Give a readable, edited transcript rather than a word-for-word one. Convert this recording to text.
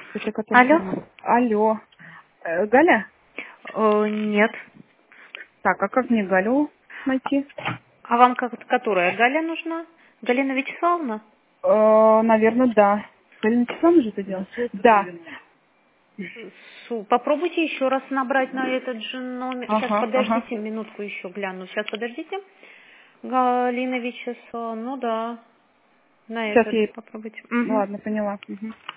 Это который Алло? самый. Алло. Галя? Нет. Так, а как мне Галю найти? А вам которая? Галя нужна? Галина Вячеславовна? Наверное, да. Галина Вячеславовна же это делает? Да. Попробуйте еще раз набрать на этот же номер. Сейчас, Ага, ага. подождите минутку еще гляну. Сейчас, подождите. Галина Вячеславовна, ну да. На Сейчас этот я... же попробуйте. Ну Мгм. ладно, поняла. Мгм.